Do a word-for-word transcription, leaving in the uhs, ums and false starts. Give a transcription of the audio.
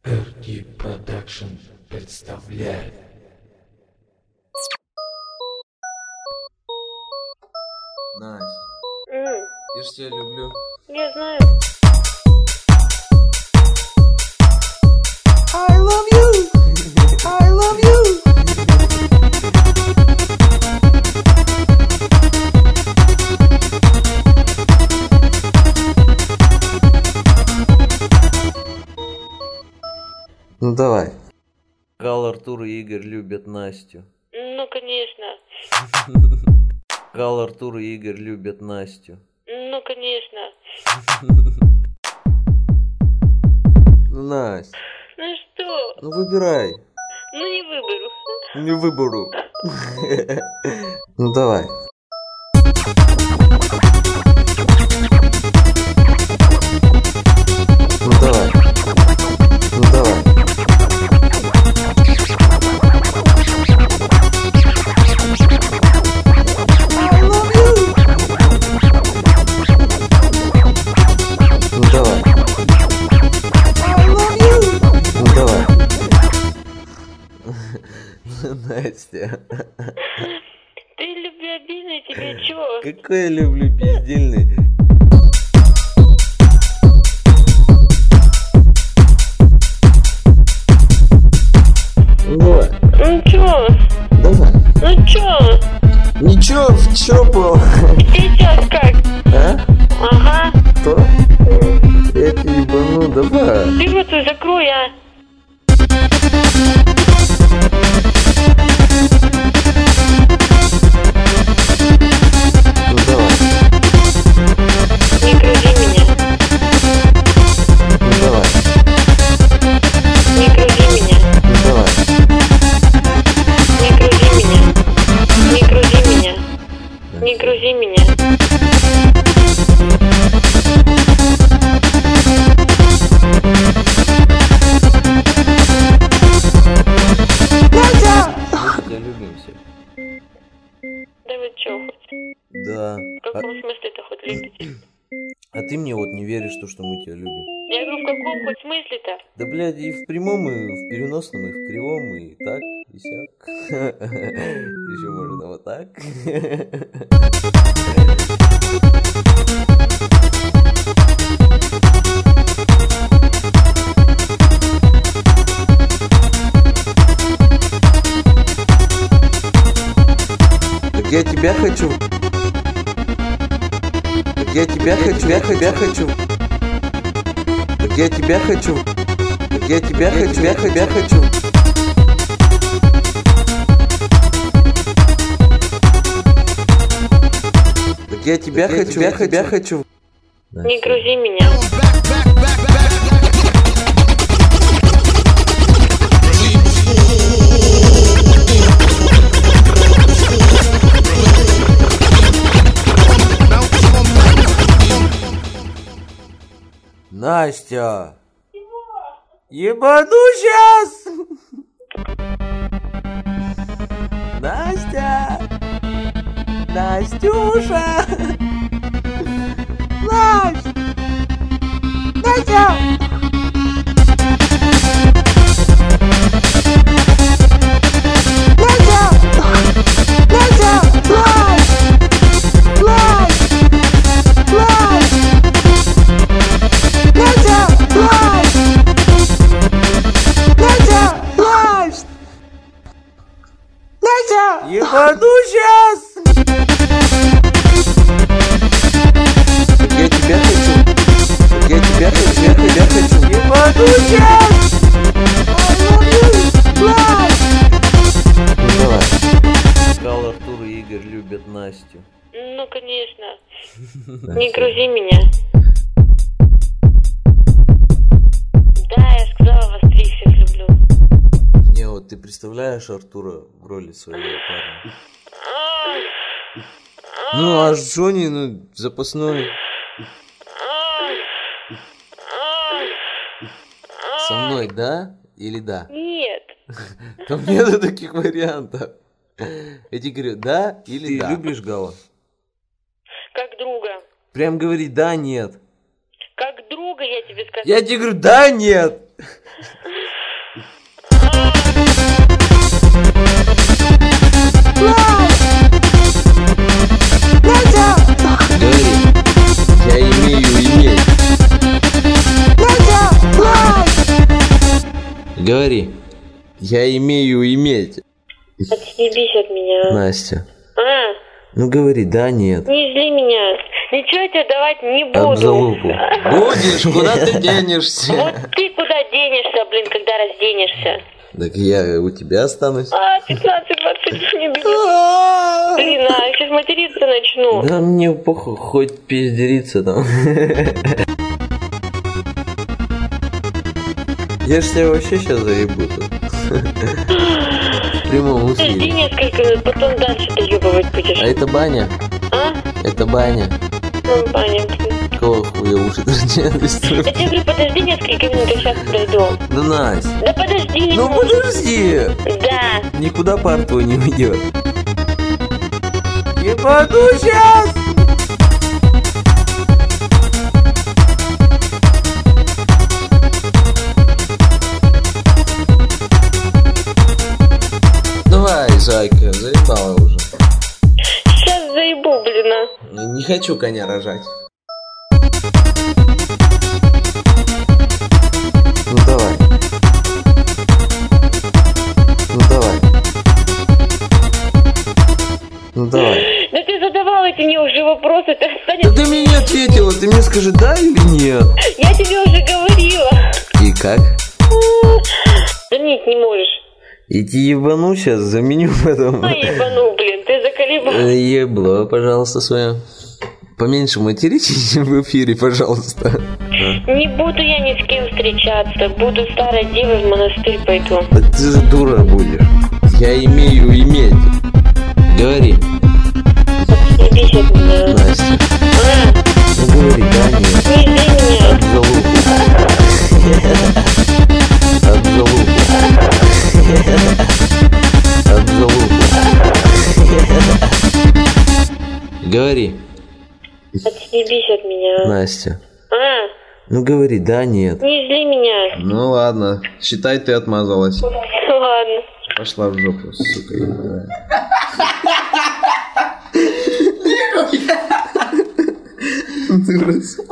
эр ди Production представляет. Настя, Mm. я ж тебя люблю. Я знаю. I love you! I love you! Ну давай. Гал, Артур и Игорь любят Настю. Ну, конечно. Гал, Артур и Игорь любят Настю. Ну, конечно. Ну, Настя, Ну что? ну выбирай. Ну, не выберу. Не выберу. Ну давай. Ну давай. Ну давай. I love you. Ну давай. I love you. Ну давай. Настя. Ты любвеобильный, тебе чё? Какой я люблю пиздельный. Давай. Ну чё? Давай. Ну чё? Ничего, в чопу. Сейчас как? А? Ага. Что? Я тебе ебану, давай. Ты рот свой закрой, а. Ну давай. Не грузи меня. Ну давай. Не грузи меня. Ну давай. Не грузи меня. Не грузи меня. Не грузи меня. Мы тебя любим все. Да вы чё хоть? Да. В А, каком смысле-то хоть любите? а ты мне вот не веришь, то, что мы тебя любим. Я говорю, в каком хоть смысле-то? Да, блядь, и в прямом, и в переносном, и в кривом, и так, и сяк. Еще можно вот так. Так я тебя хочу. Так я тебя хочу, я тебя хочу. Так я тебя хочу. Так я тебя хочу, я тебя хочу. Так я тебя хочу, я тебя хочу. Не грузи меня. Настя! Ебану сейчас! Настя! Настюша! Настя! Настя! Ебану сейчас! Я тебя хочу. Я тебя хочу, я тебя хочу. Ебану сейчас! Ну давай. Гал, Артур и Игорь любят Настю. Ну, конечно. Не грузи меня. Да, я сказала, вас троих всех люблю. Не, вот ты представляешь Артура в роли своего парня? Ну, а Джонни, ну, запасной. Со мной, да? Или да? Нет. Там нету таких вариантов. Я тебе говорю, да или да? Ты любишь Гала? Как друга. Прям говори, да, нет. Как друга я тебе сказала. Я тебе говорю, да, нет. Говори. Я имею иметь. Говори. Я имею иметь. Отъебись от меня. Настя. А? Ну говори, да, нет. Не зли меня. Ничего я тебе давать не буду. Обзалупу. Будешь, куда ты денешься? Вот ты куда денешься, блин, когда разденешься? Так я у тебя останусь. А, пятнадцать двадцать не бери. Блин, а я сейчас материться начну. Да мне похуй, хоть пиздериться там. Я ж тебя вообще сейчас заебу тут. В прямом Подожди эфире. несколько минут, потом дальше доебывать будешь. А это баня? А? Это баня. Ну, баня, блин. Какого хуя уши торчат? Я тебе говорю, подожди несколько минут, я сейчас подойду. Да, Настя. Да подожди, не Ну можешь. подожди. Да. Никуда пар твой не уйдет. Ебану сейчас! Давай, зайка, заебала уже. Сейчас заебу, блин, а. Не хочу коня рожать. Ну давай. Ну давай. Ну давай. Да ты задавал эти мне уже вопросы, ты Да останешься. ты мне не ответила, ты мне скажи, да или нет? Я тебе уже говорила. И как? Заменить не можешь. Иди ебану сейчас, заменю потом. А ебану, блин, ты заколебал. Э, Ебло, пожалуйста, свое. Поменьше материтесь в эфире, пожалуйста. Не буду я ни с кем встречаться. Буду старой девой в монастырь пойду. Да ты же дура будешь. Я имею иметь. Говори. Отъебись от меня. Настя. А, Ну говори, да, нет. не зли меня. Обзалупу. Обзалупу. Обзалупу. Говори. Отъебись от меня. Настя. А, Ну говори, да, нет. не зли меня. Ну ладно, считай, ты отмазалась. Ладно. Пошла в жопу, сука. Ты раз.